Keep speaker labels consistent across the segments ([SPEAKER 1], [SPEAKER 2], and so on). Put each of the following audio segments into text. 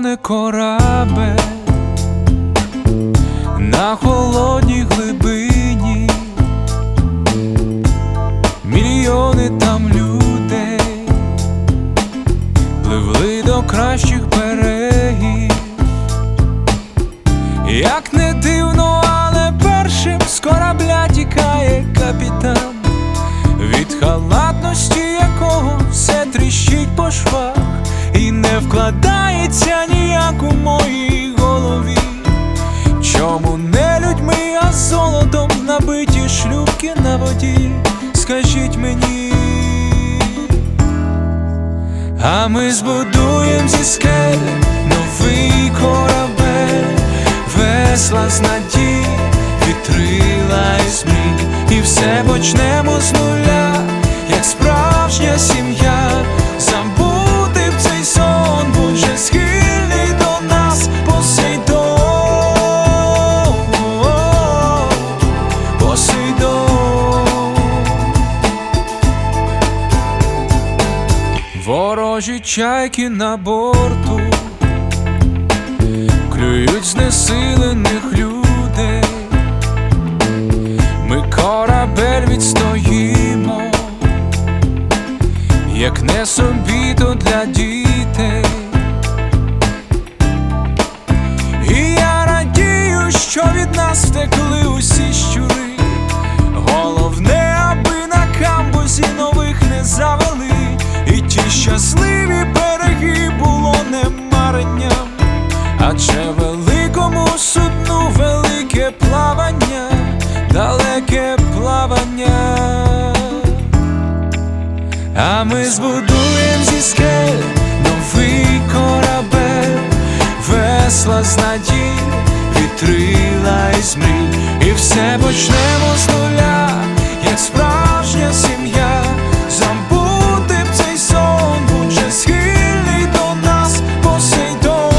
[SPEAKER 1] тоне корабель на холодній глибині, мільйони там людей пливли до кращих берегів. Як не дивно, але першим з корабля тікає капітан, від халатності якого все тріщить по швах і не вкладається ніяк у моїй голові. Чому не людьми, а золотом набиті шлюпки на воді? Скажіть мені. А ми збудуєм зі скель новий корабель, весла з надій, вітрила із мрій, і все почнемо з нуля, як справжня сім'я. Забути в цей сон, будь же схильний до нас, Посейдон, Посейдон. Ворожі чайки на борту клюють знесилених людей. Ми корабель відстоїмо, як не собі, то для дітей. І я радію, що від нас втекли усі щури. Головне, аби на камбузі нових не завели, і ті щасливі береги було не маренням, адже великому судну велике плавання, далеке плавання. А ми збудуєм зі скель новий корабель, весла з надій, вітрила із мрій, і все почнемо з нуля, як справжня сім'я. Забути в цей сон, будь же схильний до нас, Посейдон,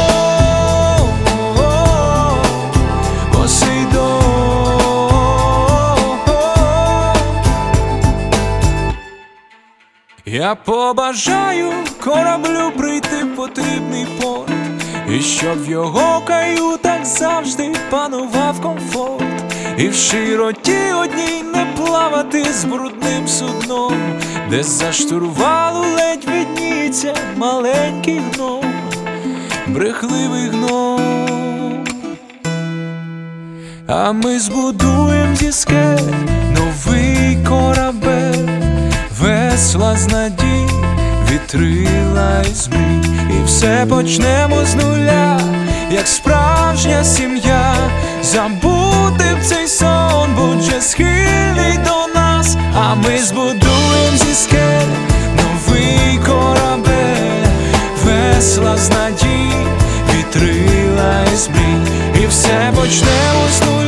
[SPEAKER 1] Посейдон. Я побажаю кораблю прийти в потрібний порт, і щоб в його каютах завжди панував комфорт, і в широті одній не плавати з брудним судном, де за штурвалу ледь видніється маленький гном, брехливий гном. А ми збудуєм зі скель новий корабель, весла з надій, вітрила із мрій, і все почнемо з нуля, як справжня сім'я. Забути в цей сон, будь же схильний до нас. А ми збудуєм зі скель новий корабель, весла з надій, вітрила із мрій, і все почнемо з нуля.